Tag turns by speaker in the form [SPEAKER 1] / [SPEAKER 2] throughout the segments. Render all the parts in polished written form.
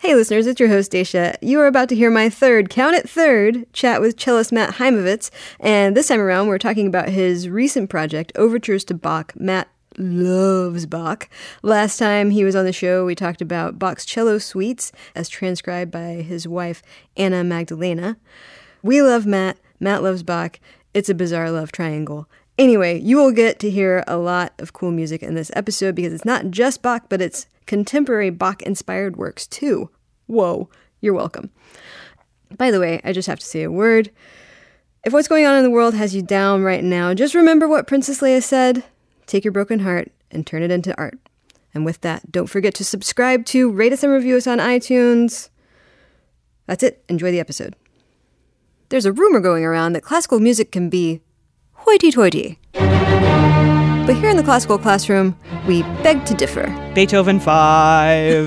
[SPEAKER 1] Hey listeners, it's your host Dacia. You are about to hear my third chat with cellist Matt Heimovitz, and this time around we're talking about his recent project, Overtures to Bach. Matt loves Bach. Last time he was on the show, we talked about Bach's cello suites, as transcribed by his wife, Anna Magdalena. We love Matt. Matt loves Bach. It's a bizarre love triangle. Anyway, you will get to hear a lot of cool music in this episode because it's not just Bach, but it's contemporary Bach-inspired works too. Whoa, you're welcome. By the way, I just have to say a word. If what's going on in the world has you down right now, just remember what Princess Leia said. Take your broken heart and turn it into art. And with that, don't forget to subscribe to, rate us and review us on iTunes. That's it. Enjoy the episode. There's a rumor going around that classical music can be hoity-toity. But here in the classical classroom, we beg to differ.
[SPEAKER 2] Beethoven 5.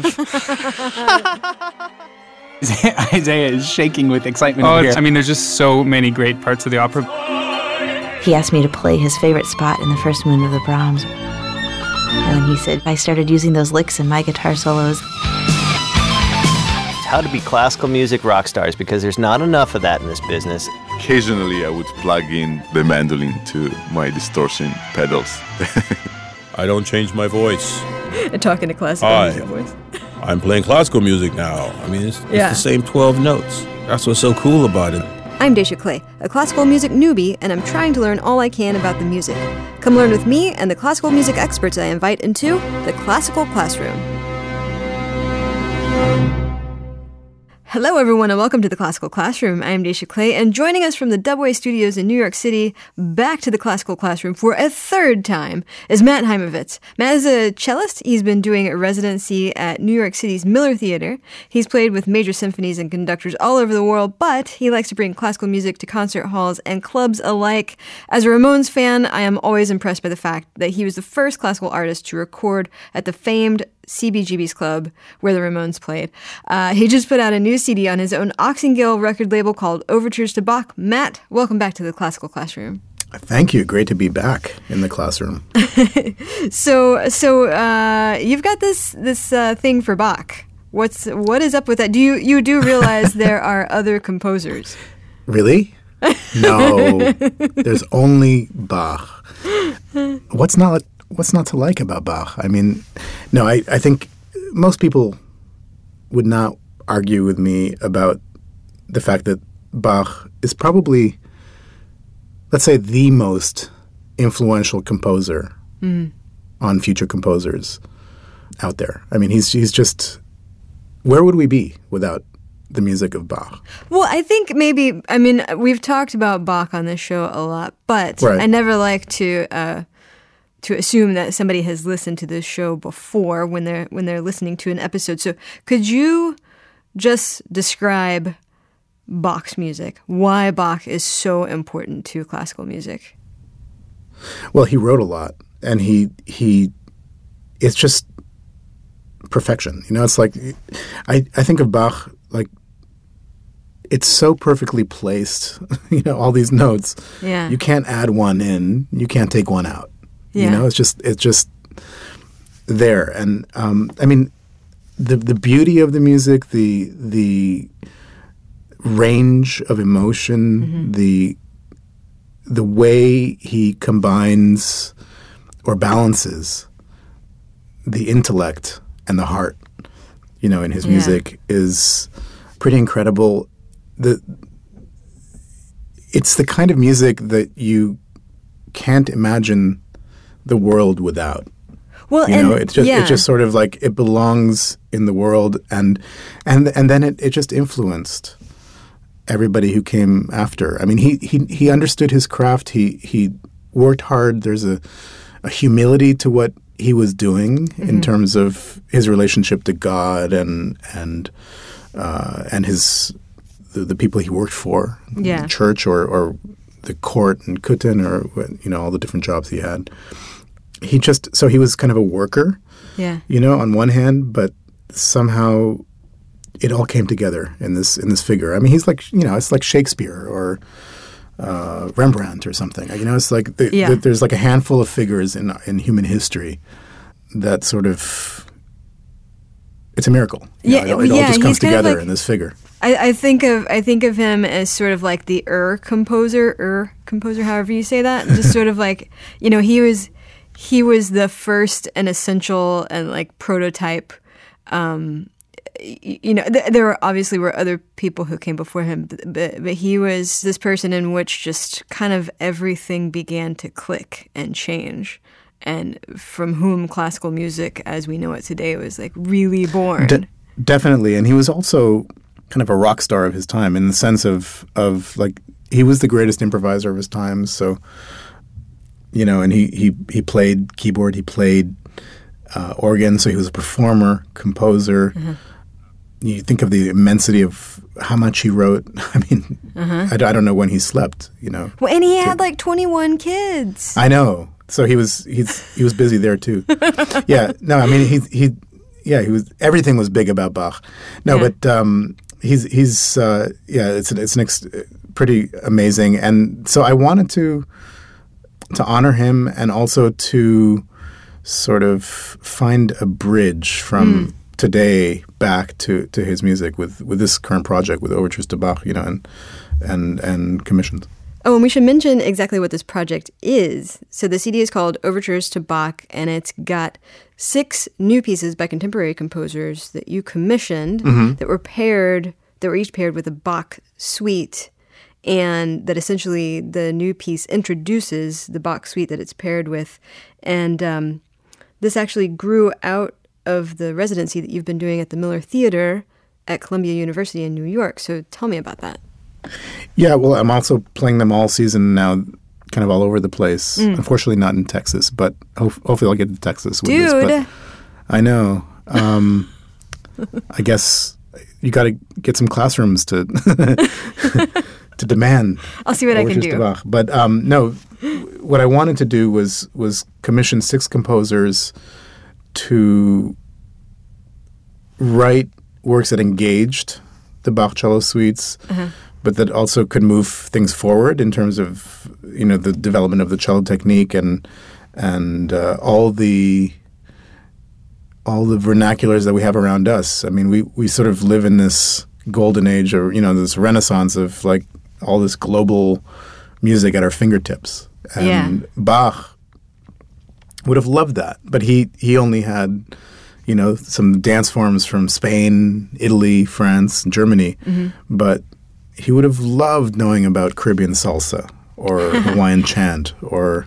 [SPEAKER 3] Isaiah is shaking with excitement here.
[SPEAKER 4] I mean, there's just so many great parts of the opera.
[SPEAKER 5] He asked me to play his favorite spot in the first movement of the Brahms. And he said, I started using those licks in my guitar solos.
[SPEAKER 6] How to be classical music rock stars, because there's not enough of that in this business.
[SPEAKER 7] Occasionally, I would plug in the mandolin to my distortion pedals.
[SPEAKER 8] I don't change my voice.
[SPEAKER 1] Talking to classical music voice.
[SPEAKER 8] I'm playing classical music now. I mean, it's the same 12 notes. That's what's so cool about it.
[SPEAKER 1] I'm Dacia Clay, a classical music newbie, and I'm trying to learn all I can about the music. Come learn with me and the classical music experts I invite into the Classical Classroom. Hello, everyone, and welcome to the Classical Classroom. I'm Dacia Clay, and joining us from the Dubway Studios in New York City, back to the Classical Classroom for a third time, is Matt Heimovitz. Matt is a cellist. He's been doing a residency at New York City's Miller Theater. He's played with major symphonies and conductors all over the world, but he likes to bring classical music to concert halls and clubs alike. As a Ramones fan, I am always impressed by the fact that he was the first classical artist to record at the famed CBGB's Club, where the Ramones played. He just put out a new CD on his own Oxingale record label called Overtures to Bach. Matt, welcome back to the Classical Classroom.
[SPEAKER 9] Thank you. Great to be back in the classroom.
[SPEAKER 1] So you've got this thing for Bach. What is up with that? You do realize there are other composers?
[SPEAKER 9] Really? No. There's only Bach. What's not to like about Bach? I mean, no, I think most people would not argue with me about the fact that Bach is probably, let's say, the most influential composer on future composers out there. I mean, he's just, where would we be without the music of Bach?
[SPEAKER 1] Well, I think we've talked about Bach on this show a lot, but
[SPEAKER 9] right.
[SPEAKER 1] I never like to assume that somebody has listened to this show before when they're listening to an episode. So could you just describe Bach's music, why Bach is so important to classical music?
[SPEAKER 9] Well, he wrote a lot, and it's just perfection. You know, it's like, I think of Bach like, it's so perfectly placed, you know, all these notes.
[SPEAKER 1] Yeah.
[SPEAKER 9] You can't add one in, you can't take one out.
[SPEAKER 1] Yeah.
[SPEAKER 9] You know, it's just there. And I mean, the beauty of the music, the range of emotion, the way he combines or balances the intellect and the heart, you know, in his music is pretty incredible. It's the kind of music that you can't imagine the world without.
[SPEAKER 1] Well,
[SPEAKER 9] you know, it's just sort of like it belongs in the world, and then it just influenced everybody who came after. I mean, he understood his craft. He worked hard. There's a humility to what he was doing in terms of his relationship to God and his the people he worked for, the church or the court in Köthen, or you know, all the different jobs he had. He was kind of a worker, you know, on one hand, but somehow it all came together in this figure. I mean, he's like, you know, it's like Shakespeare or Rembrandt or something. You know, it's like there's like a handful of figures in human history that sort of it's a miracle. It all just comes together in this figure.
[SPEAKER 1] I think of him as sort of like the composer, however you say that. Just sort of like, he was the first and essential and like prototype. There obviously were other people who came before him, but he was this person in which just kind of everything began to click and change, and from whom classical music, as we know it today, was like really born.
[SPEAKER 9] Definitely, and he was also kind of a rock star of his time in the sense of like he was the greatest improviser of his time. So, and he played keyboard, he played organ, so he was a performer, composer. Mm-hmm. You think of the immensity of how much he wrote. I mean, I don't know when he slept. Well,
[SPEAKER 1] and he had like 21 kids.
[SPEAKER 9] I know. So he was busy there too. Yeah. No, I mean he was. Everything was big about Bach. No, but it's pretty amazing. And so I wanted to honor him and also to sort of find a bridge from today back to his music with this current project with Overtures to Bach, and commissions.
[SPEAKER 1] Oh, and we should mention exactly what this project is. So the CD is called Overtures to Bach, and it's got 6 new pieces by contemporary composers that you commissioned that were each paired with a Bach suite, and that essentially the new piece introduces the Bach suite that it's paired with. And this actually grew out of the residency that you've been doing at the Miller Theater at Columbia University in New York. So tell me about that.
[SPEAKER 9] Yeah, well, I'm also playing them all season now, kind of all over the place. Unfortunately, not in Texas, but hopefully I'll get to Texas with this. But I know. I guess you got to get some classrooms to to demand.
[SPEAKER 1] I'll see what I can do.
[SPEAKER 9] But no, what I wanted to do was commission 6 composers to write works that engaged the Bach cello suites, but that also could move things forward in terms of the development of the cello technique and all the vernaculars that we have around us. I mean, we sort of live in this golden age, or this renaissance of like all this global music at our fingertips, and Bach would have loved that, but he only had some dance forms from Spain, Italy, France, and Germany, but he would have loved knowing about Caribbean salsa or Hawaiian chant or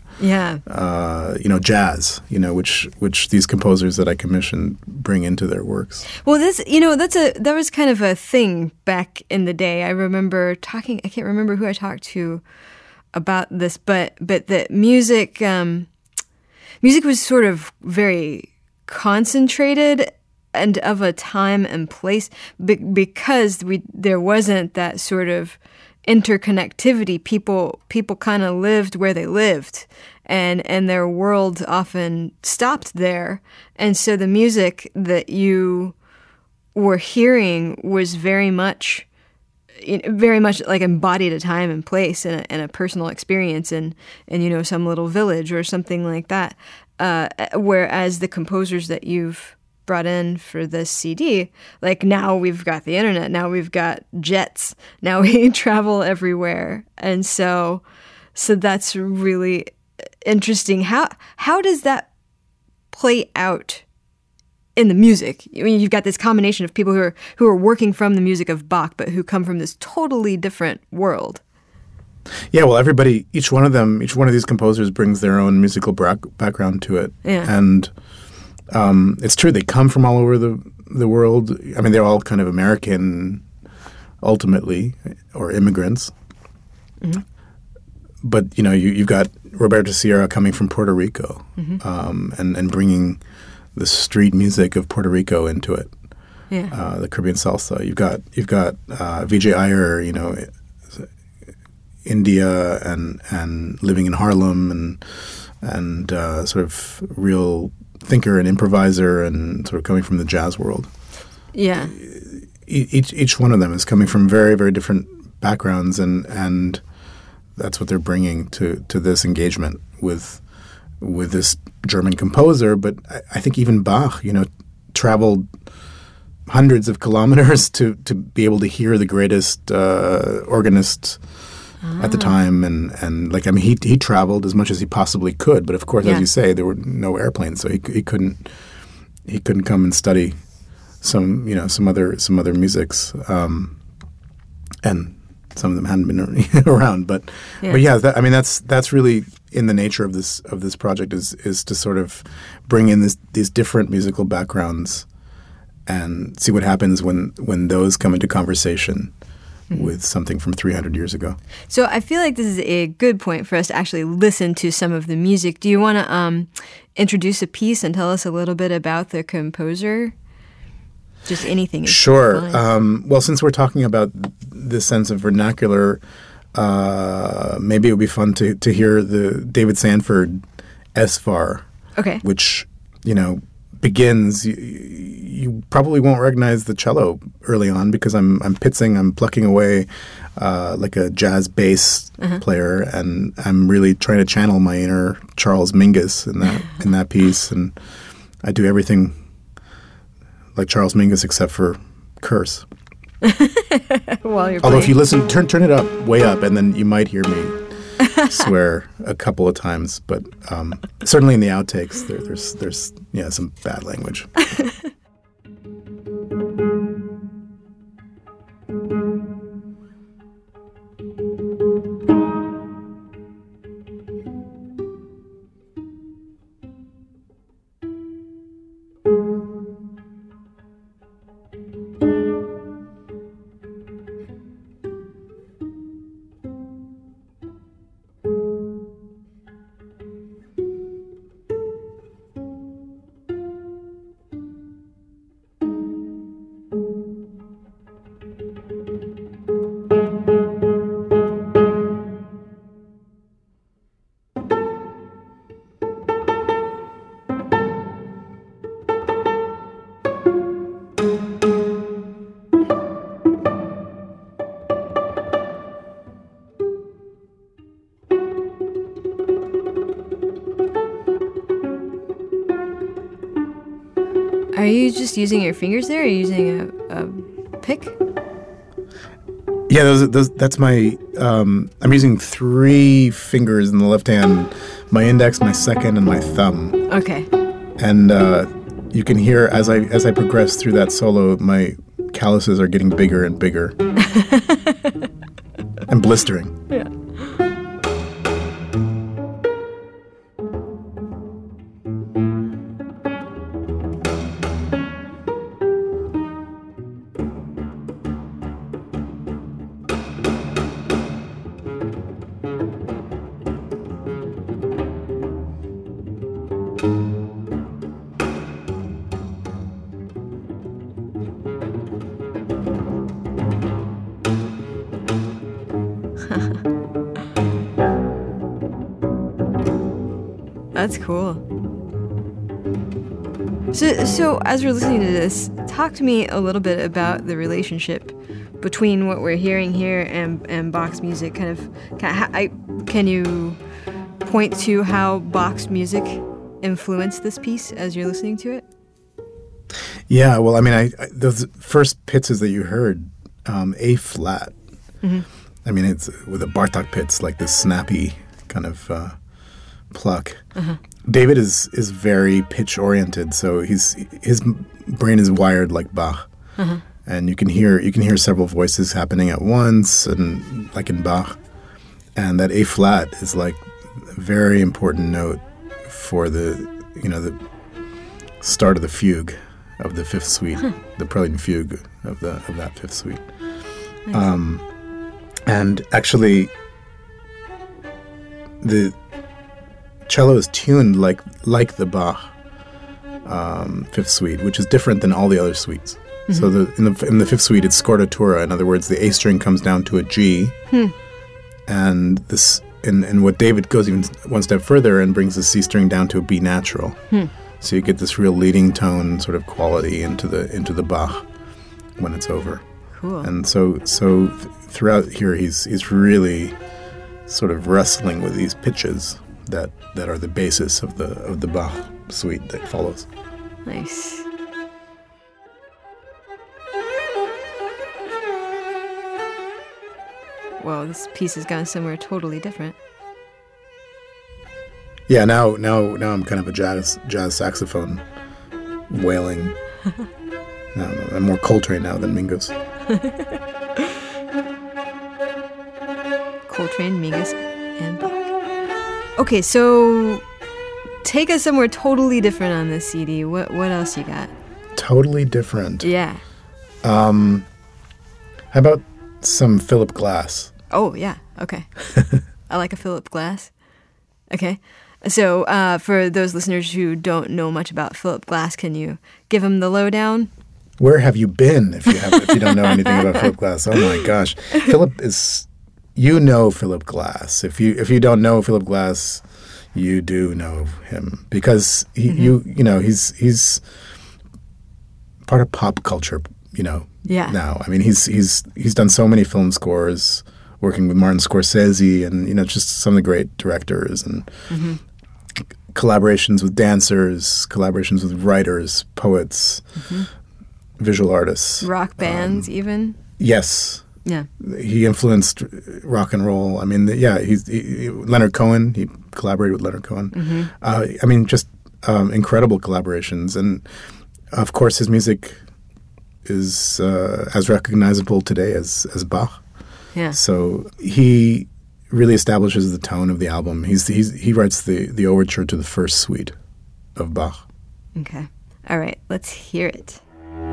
[SPEAKER 9] jazz, which these composers that I commissioned bring into their works.
[SPEAKER 1] Well, that was kind of a thing back in the day. I remember talking. I can't remember who I talked to about this, but the music. Music was sort of very concentrated and of a time and place because there wasn't that sort of interconnectivity. People kind of lived where they lived, and their world often stopped there. And so the music that you were hearing was very much like embodied a time and place and a personal experience in some little village or something like that. Whereas the composers that you've brought in for this CD, like now we've got the internet, now we've got jets, now we travel everywhere, and so that's really interesting. How does that play out in the music? I mean, you've got this combination of people who are working from the music of Bach, but who come from this totally different world.
[SPEAKER 9] Yeah, well, each one of these composers brings their own musical background to it. Yeah. And it's true, they come from all over the world. I mean, they're all kind of American, ultimately, or immigrants. Mm-hmm. But, you've got Roberto Sierra coming from Puerto Rico, and bringing the street music of Puerto Rico into it. Yeah. The Caribbean salsa. You've got Vijay Iyer, India and living in Harlem and sort of real thinker and improviser and sort of coming from the jazz world.
[SPEAKER 1] Yeah.
[SPEAKER 9] Each one of them is coming from very, very different backgrounds, and that's what they're bringing to this engagement with this German composer. But I think even Bach, traveled hundreds of kilometers to be able to hear the greatest organist at the time, and like, I mean, he traveled as much as he possibly could, but of course, as you say, there were no airplanes, so he couldn't come and study some other musics, and some of them hadn't been around, but yeah, that's really in the nature of this project is to sort of bring in these different musical backgrounds and see what happens when those come into conversation with something from 300 years ago.
[SPEAKER 1] So I feel like this is a good point for us to actually listen to some of the music. Do you want to introduce a piece and tell us a little bit about the composer? Just anything.
[SPEAKER 9] Sure. Well, since we're talking about this sense of vernacular, maybe it would be fun to hear the David Sanford Esfar, which, begins. You probably won't recognize the cello early on because I'm plucking away like a jazz bass player, and I'm really trying to channel my inner Charles Mingus in that piece, and I do everything like Charles Mingus except for curse. Although if you listen, turn it up, way up, and then you might hear me swear a couple of times. But certainly in the outtakes, there's some bad language.
[SPEAKER 1] Are you just using your fingers there, or are you using a pick?
[SPEAKER 9] Yeah, that's my. I'm using 3 fingers in the left hand: my index, my second, and my thumb.
[SPEAKER 1] Okay.
[SPEAKER 9] And you can hear as I progress through that solo, my calluses are getting bigger and bigger, and blistering.
[SPEAKER 1] Yeah. That's cool. So as we're listening to this, talk to me a little bit about the relationship between what we're hearing here and Bach's music. Can you point to how Bach's music influenced this piece as you're listening to it?
[SPEAKER 9] Yeah, well, I mean, those first pitches that you heard, A flat. Mm-hmm. I mean, it's with a Bartok pitch, like this snappy kind of pluck. Uh-huh. David is very pitch oriented, so his brain is wired like Bach, uh-huh. And you can hear several voices happening at once, and like in Bach, and that A flat is like a very important note for the start of the fugue of the Fifth Suite, the Prelude and Fugue of that Fifth Suite. Nice. And actually, the cello is tuned like the Bach Fifth Suite, which is different than all the other suites. Mm-hmm. So in the Fifth Suite, it's scordatura. In other words, the A string comes down to a G, and this and what David goes even one step further and brings the C string down to a B natural. So you get this real leading tone sort of quality into the Bach when it's over.
[SPEAKER 1] Cool.
[SPEAKER 9] And so throughout here, he's really sort of wrestling with these pitches that are the basis of the Bach suite that follows.
[SPEAKER 1] Nice. whoa, this piece has gone somewhere totally different.
[SPEAKER 9] Yeah, now I'm kind of a jazz saxophone wailing. No, I'm more Coltrane now than Mingus.
[SPEAKER 1] Coltrane, Mingus, and Bach. Okay, so take us somewhere totally different on this CD. What else you got?
[SPEAKER 9] Totally different.
[SPEAKER 1] Yeah.
[SPEAKER 9] How about some Philip Glass?
[SPEAKER 1] Oh, yeah. Okay. I like a Philip Glass. Okay. So for those listeners who don't know much about Philip Glass, can you give them the lowdown?
[SPEAKER 9] Where have you been if you don't know anything about Philip Glass? Oh my gosh. Philip is, you know Philip Glass. If you don't know Philip Glass, you do know him because he's part of pop culture,
[SPEAKER 1] Yeah.
[SPEAKER 9] Now. I mean, he's done so many film scores, working with Martin Scorsese and just some of the great directors and collaborations with dancers, collaborations with writers, poets, visual artists,
[SPEAKER 1] rock bands, even.
[SPEAKER 9] Yes.
[SPEAKER 1] Yeah.
[SPEAKER 9] He influenced rock and roll. I mean, Leonard Cohen. He collaborated with Leonard Cohen. I mean, just incredible collaborations, and of course, his music is as recognizable today as Bach.
[SPEAKER 1] Yeah.
[SPEAKER 9] So he really establishes the tone of the album. He writes the overture to the first suite of Bach.
[SPEAKER 1] Okay. All right. Let's hear it.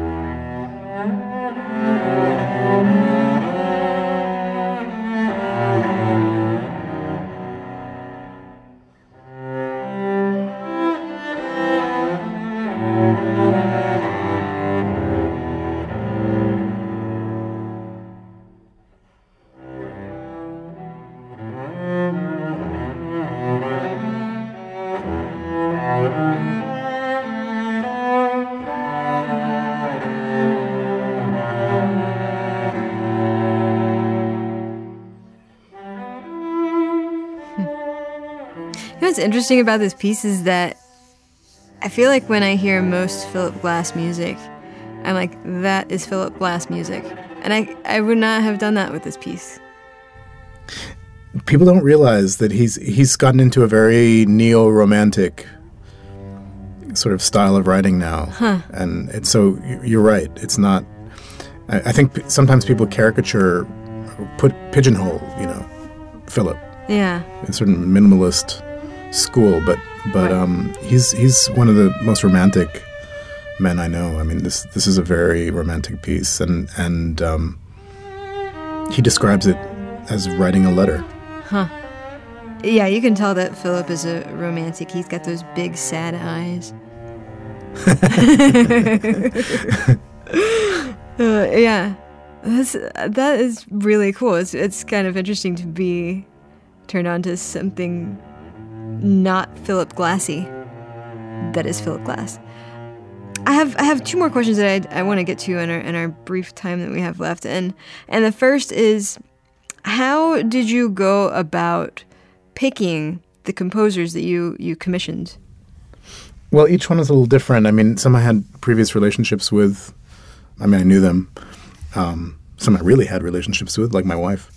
[SPEAKER 1] What's interesting about this piece is that I feel like when I hear most Philip Glass music, I'm like, that is Philip Glass music. And I would not have done that with this piece.
[SPEAKER 9] People don't realize that he's gotten into a very neo-romantic sort of style of writing now. And it's so you're right. It's not. I think sometimes people caricature, pigeonhole, Philip.
[SPEAKER 1] Yeah.
[SPEAKER 9] A certain minimalist school, but he's one of the most romantic men I know. I mean, this is a very romantic piece, and he describes it as writing a letter.
[SPEAKER 1] Huh. Yeah, you can tell that Philip is a romantic. He's got those big sad eyes. Yeah, that is really cool. It's kind of interesting to be turned on to something not Philip Glassy that is Philip Glass. I have two more questions that I want to get to in our brief time that we have left, and the first is, how did you go about picking the composers that you commissioned?
[SPEAKER 9] Well, each one is a little different. I mean, some I had previous relationships with. I mean, I knew them. Some I really had relationships with, like my wife.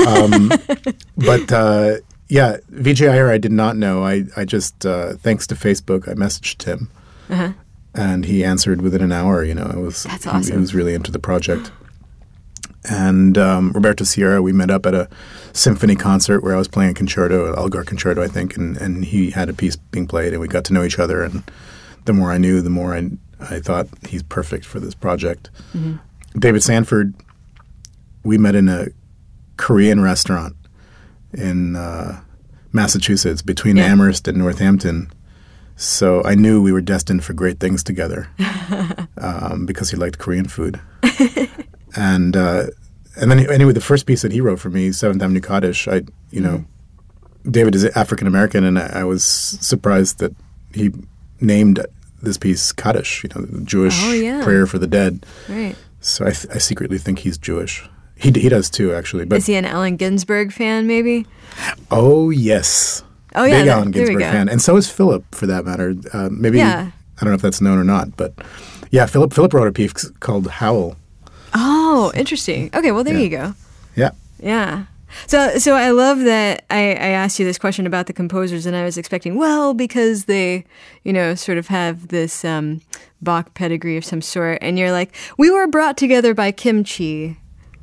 [SPEAKER 9] But yeah, Vijay Iyer I did not know. I just, thanks to Facebook, I messaged him. And he answered within an hour. That's awesome. He was really into the project. And Roberto Sierra, we met up at a symphony concert where I was playing a concerto, an Elgar concerto, I think, and he had a piece being played, and we got to know each other. And the more I knew, the more I thought he's perfect for this project. David Sanford, we met in a Korean restaurant in Massachusetts between Amherst and Northampton. So I knew we were destined for great things together because he liked Korean food. And then anyway, the first piece that he wrote for me, Seventh Avenue Kaddish, David is African American, and I was surprised that he named this piece Kaddish, the Jewish prayer for the dead.
[SPEAKER 1] Right.
[SPEAKER 9] So I secretly think he's Jewish. He does too, actually. But
[SPEAKER 1] is he an Allen Ginsberg fan, maybe?
[SPEAKER 9] Oh, yes.
[SPEAKER 1] Oh, yeah.
[SPEAKER 9] Big Allen Ginsberg fan. And so is Philip, for that matter. Maybe, I don't know if that's known or not, but yeah, Philip wrote a piece called Howl.
[SPEAKER 1] Oh, interesting. Okay, well, there you go.
[SPEAKER 9] Yeah.
[SPEAKER 1] Yeah. So I love that I asked you this question about the composers, and I was expecting, well, because they, sort of have this Bach pedigree of some sort, and you're like, we were brought together by kimchi.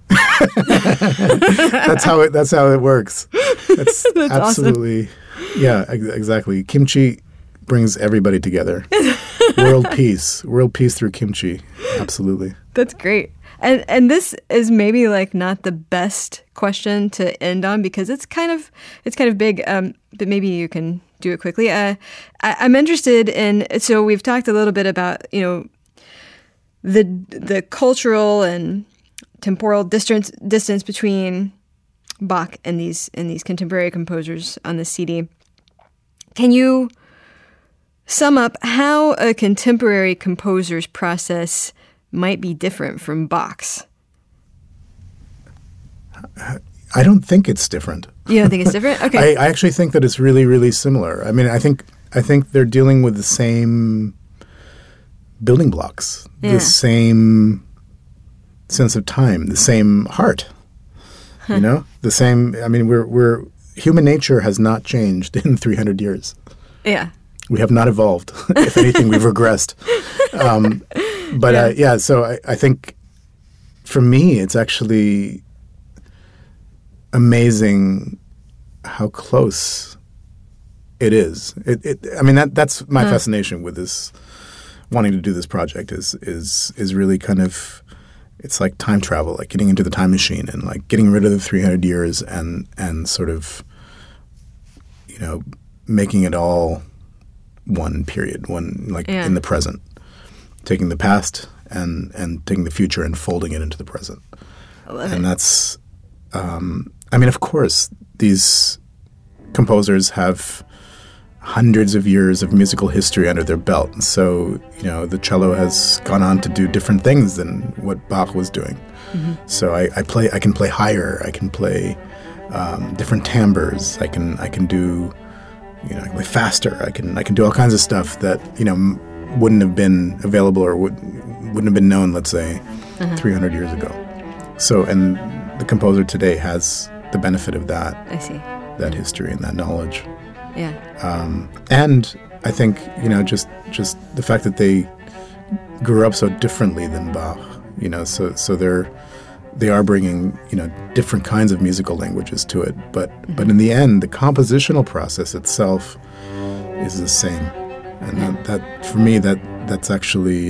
[SPEAKER 9] That's how it works. That's absolutely awesome. Yeah, exactly. Kimchi brings everybody together. World peace through kimchi. Absolutely.
[SPEAKER 1] That's great. And this is maybe like not the best question to end on because it's kind of big, but maybe you can do it quickly. I'm interested in, so we've talked a little bit about, the cultural and temporal distance between Bach and these contemporary composers on the CD. Can you sum up how a contemporary composer's process might be different from Bach's?
[SPEAKER 9] I don't think it's different.
[SPEAKER 1] You don't think it's different? Okay.
[SPEAKER 9] I actually think that it's really, really similar. I mean, I think they're dealing with the same building blocks, the same sense of time, the same heart. The same. I mean, we're human nature has not changed in 300 years.
[SPEAKER 1] Yeah.
[SPEAKER 9] We have not evolved. If anything, we've regressed. So I think for me, it's actually amazing how close it is. That's my fascination with this, wanting to do this project is really kind of, it's like time travel, like getting into the time machine and like getting rid of the 300 years and sort of, making it all one period, in the present, taking the past and taking the future and folding it into the present.
[SPEAKER 1] I love it.
[SPEAKER 9] And that's, of course, these composers have hundreds of years of musical history under their belt. And so, the cello has gone on to do different things than what Bach was doing. Mm-hmm. So I can play higher, I can play different timbres, I can do, I can play faster, I can do all kinds of stuff that, wouldn't have been available or wouldn't have been known, let's say, 300 years ago. So, and the composer today has the benefit of that.
[SPEAKER 1] I see.
[SPEAKER 9] That history and that knowledge.
[SPEAKER 1] Yeah.
[SPEAKER 9] And I think, just the fact that they grew up so differently than Bach, so they are bringing, different kinds of musical languages to it. But in the end, the compositional process itself is the same. And that for me, that's actually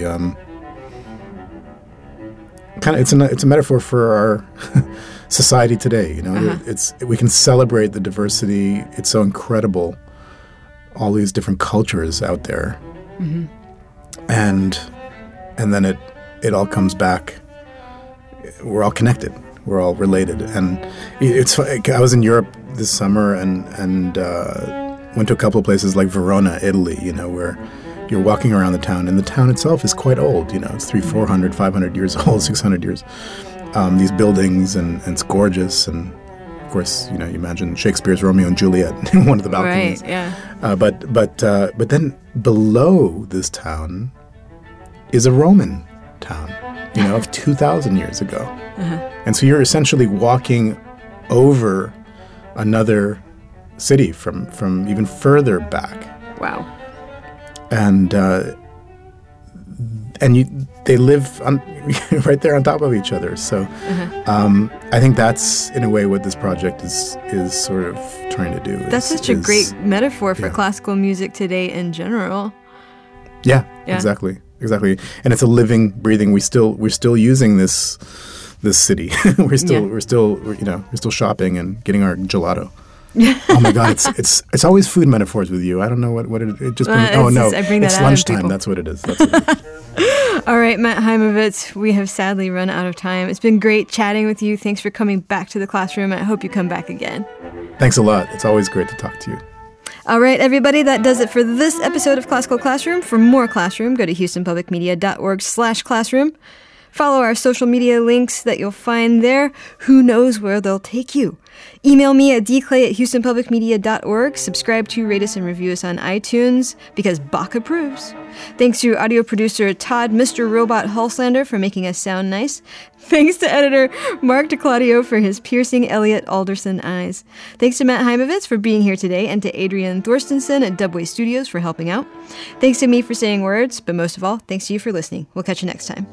[SPEAKER 9] it's a metaphor for our society today. We can celebrate the diversity. It's so incredible, all these different cultures out there, and then it all comes back. We're all connected. We're all related. And it's I was in Europe this summer and went to a couple of places like Verona, Italy, where you're walking around the town, and the town itself is quite old. It's 300, 400, 500 years old, 600 years. These buildings, and it's gorgeous. And, of course, you imagine Shakespeare's Romeo and Juliet in one of the balconies.
[SPEAKER 1] Right, yeah.
[SPEAKER 9] But then below this town is a Roman town, of 2,000 years ago. And so you're essentially walking over another city from even further back.
[SPEAKER 1] Wow.
[SPEAKER 9] And they live right there on top of each other. So I think that's, in a way, what this project is sort of trying to do.
[SPEAKER 1] That's such a great metaphor for classical music today in general.
[SPEAKER 9] Yeah, exactly. And it's a living, breathing. We're still using this city. we're still shopping and getting our gelato. Oh my God! It's always food metaphors with you. I don't know what it just. It's lunchtime. That's what it is.
[SPEAKER 1] All right, Matt Heimovitz, we have sadly run out of time. It's been great chatting with you. Thanks for coming back to the classroom. I hope you come back again.
[SPEAKER 9] Thanks a lot. It's always great to talk to you.
[SPEAKER 1] All right, everybody, that does it for this episode of Classical Classroom. For more Classroom, go to houstonpublicmedia.org/classroom. Follow our social media links that you'll find there. Who knows where they'll take you? Email me at dclay@houstonpublicmedia.org. Subscribe to, rate us, and review us on iTunes, because Bach approves. Thanks to audio producer Todd Mr. Robot Hulslander for making us sound nice. Thanks to editor Mark DeClaudio for his piercing Elliot Alderson eyes. Thanks to Matt Heimovitz for being here today, and to Adrian Thorstensen at Dubway Studios for helping out. Thanks to me for saying words, but most of all, thanks to you for listening. We'll catch you next time.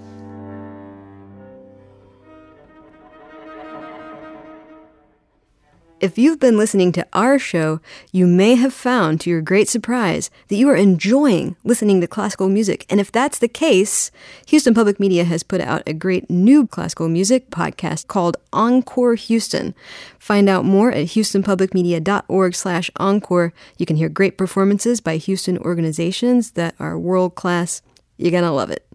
[SPEAKER 1] If you've been listening to our show, you may have found, to your great surprise, that you are enjoying listening to classical music. And if that's the case, Houston Public Media has put out a great new classical music podcast called Encore Houston. Find out more at houstonpublicmedia.org/encore. You can hear great performances by Houston organizations that are world-class. You're going to love it.